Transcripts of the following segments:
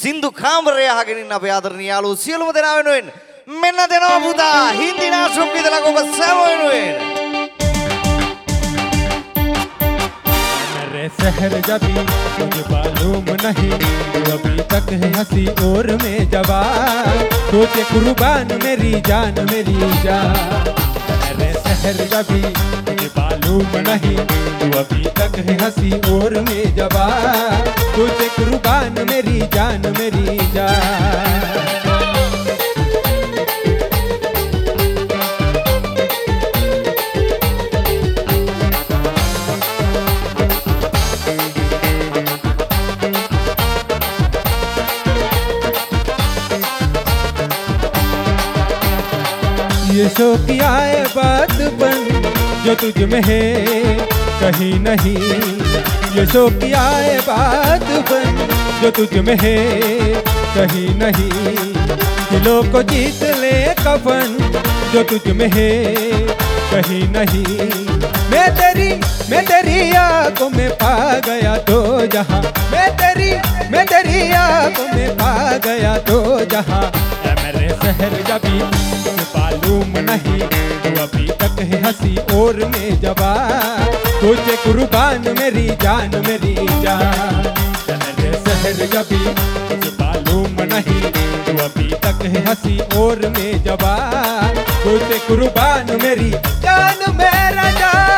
සින්දු කාමරය අහගෙන ඉන්න අපේ ආදරණීය යාළුවෝ සියලුම දෙනා වෙනුවෙන් මෙන්න දෙනවා පුතා හින්දි නාට්‍ය විදලා ඔබ සෑම වෙනුවෙන් मेरे शहर जबी मुझे मालूम नहीं तू अभी तक है हंसी और मैं जवान सोचे कुर्बान मेरी जान मेरे शहर जबी मुझे मालूम नहीं तू अभी तक है हंसी और मैं जवान सोचे कुर्बान मेरी जान ये शौक आए बात बन जो तुझ में है कहीं नहीं ये शौक आए बात बन जो तुझ में है कहीं नहीं दिलों को जीत ले कफन जो तुझ में है कहीं नहीं मैं तेरी आंखों में पा गया तो जहां मैं तेरी आंखों में पा गया तो जहां मेरे शहर जबी मालूम नहीं तू अभी तक है हंसी और मैं जवान सोचे कुर्बान मेरी जान मेरे शहर जबी मालूम नहीं तू अभी तक है हंसी और मैं जवान सोचे कुर्बान मेरी जान मेरा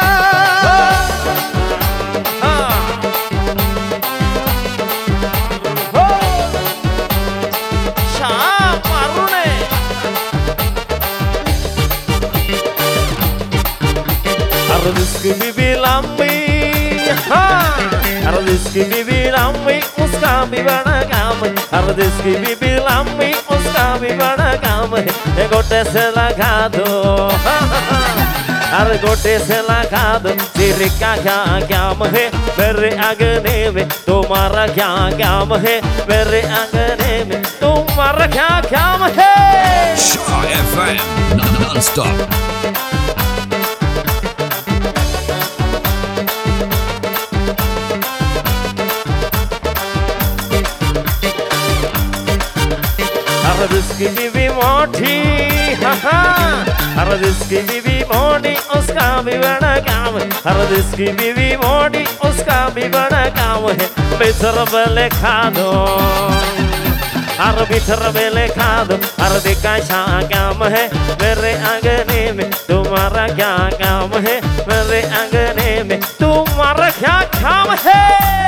Rizki bibi lambi, rizki bibi lambi, uska भी बड़ा काम है। rizki bibi lambi, uska भी बड़ा काम है। गोटे से लगा दो, गोटे से लगा दो, तेरे क्या काम है? मेरे आंगने में तुम्हारा क्या काम है? मेरे आंगने में तुम्हारा क्या काम है? Shaw FM non-stop. rizki bibi मोटी rizki bibi मोटी उसका भी बड़ा काम है rizki bibi मोटी उसका भी बड़ा काम है बितर बेले खा दो बितर बेले खा दो देखा क्या काम है मेरे आंगने में तुम्हारा क्या काम है मेरे आंगने में तुम्हारा क्या काम है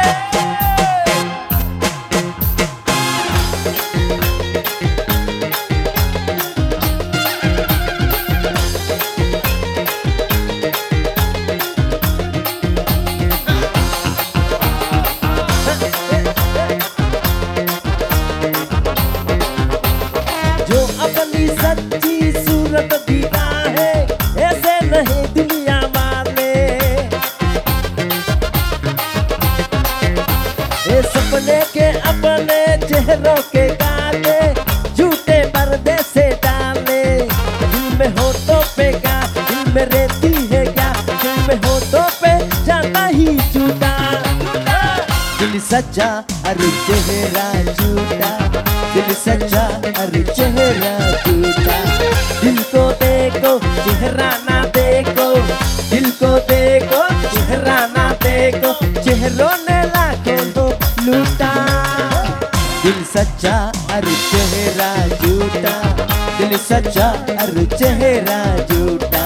सपने के अपने चेहरों के गाने झूठे पर्दे से डाले दिल में होठों पे क्या दिल में रहती है क्या दिल में होठों पे जाता ही झूठा दिल सच्चा अरे चेहरा झूठा दिल सच्चा अरे चेहरा झूठा दिल को देखो चेहरा ना देखो दिल को देखो चेहरा ना देखो चेहरों ने लाखों तो लूटा दिल सच्चा अरे चेहरा झूठा दिल सच्चा अरे चेहरा झूठा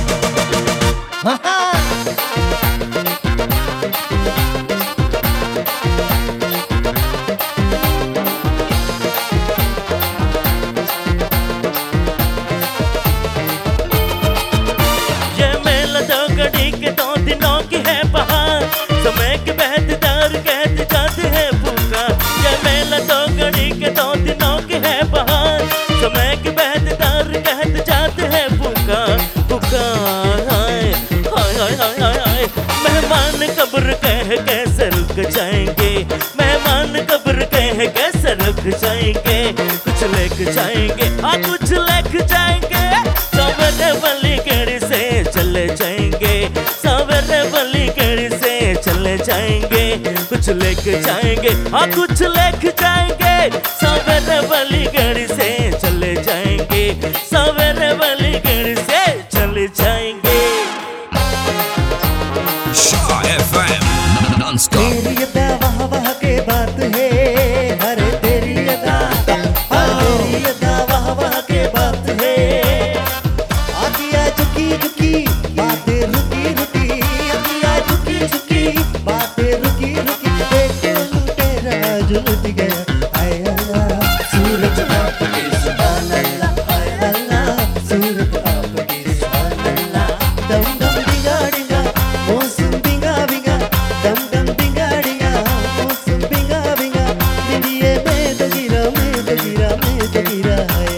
ये मेला दो घड़ी के 2 दिनों की है बहार समय के बहत दर कहते जाते हैं पुकार ये मेला 2 घड़ी के 2 दिनों की है बहार समय के बहत दर कहते जाते हैं पुकार हाय हाय हाय हाय हाय मेहमान कब्र कह कैसे रुक जाएंगे मेहमान कब्र कह कैसे रुक जाएंगे कुछ लेके जाएंगे कुछ लेके जाएंगे सवेरे वाली गाड़ी से चले जाएंगे सवेरे वाली गाड़ी से चले जाएंगे कुछ कुछ लेके जाएंगे, हाँ कुछ लेके जाएंगे। सवेरे वाली गाड़ी से चले जाएंगे, सवेरे वाली गाड़ी से चले जाएंगे। Shaw FM non-stop. तेरी अदा वाह वाह के बात है, हरे तेरी अदा, तेरी अदा वाह वाह के बात है। आगिया झुकी झुकी बातें रुकी रुकी, आगिया झुकी झुकी बातें रुकी रुकी। देखो तेरा जो लुट गया, आय अल्लाह सूरज आपके सुभान अल्लाह, आय अल्लाह सूरज आपके सुभान अल्लाह। दम दम डिगा डिगा मौसम बिंगा बिंगा, दम दम डिगा डिगा मौसम बिंगा बिंगा। दिलिये में तो गिरा, में तो गिरा, में तो गिरा है।